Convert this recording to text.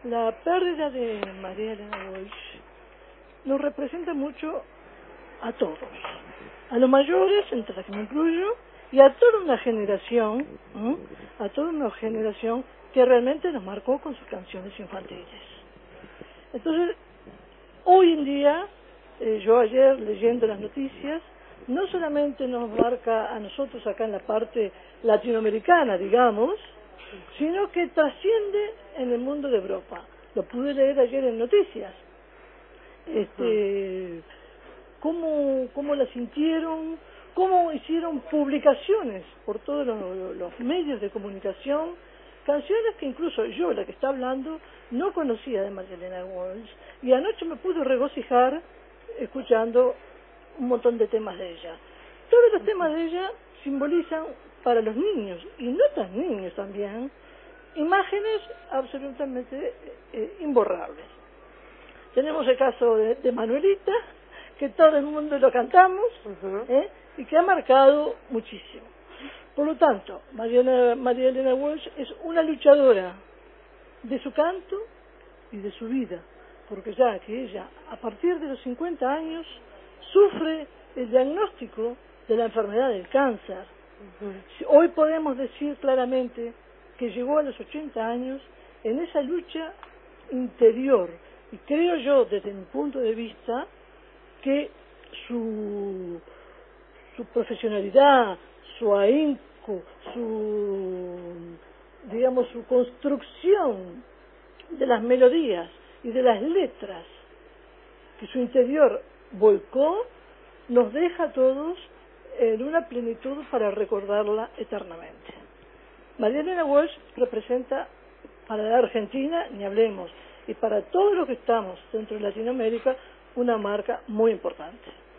La pérdida de María Elena Walsh nos representa mucho a todos, a los mayores, entre los que me incluyo, y a toda una generación, a toda una generación que realmente nos marcó con sus canciones infantiles. Entonces, hoy en día, yo ayer leyendo las noticias, no solamente nos marca a nosotros acá en la parte latinoamericana, digamos, sino que trasciende en el mundo de Europa. Lo pude leer ayer en noticias. Cómo la sintieron, cómo hicieron publicaciones por todos los medios de comunicación, canciones que incluso yo, la que está hablando, no conocía de María Elena Walsh, y anoche me pude regocijar escuchando un montón de temas de ella. Todos los temas de ella simbolizan para los niños, y no tan niños también, imágenes absolutamente imborrables. Tenemos el caso de Manuelita, que todo el mundo lo cantamos, y que ha marcado muchísimo. Por lo tanto, María Elena Walsh es una luchadora de su canto y de su vida, porque ya que ella, a partir de los 50 años, sufre el diagnóstico de la enfermedad del cáncer. Hoy podemos decir claramente que llegó a los 80 años en esa lucha interior, y creo yo, desde mi punto de vista, que su profesionalidad, su ahínco, su construcción de las melodías y de las letras que su interior volcó, nos deja a todos en una plenitud para recordarla eternamente. María Elena Walsh representa para la Argentina, ni hablemos, y para todos los que estamos dentro de Latinoamérica, una marca muy importante.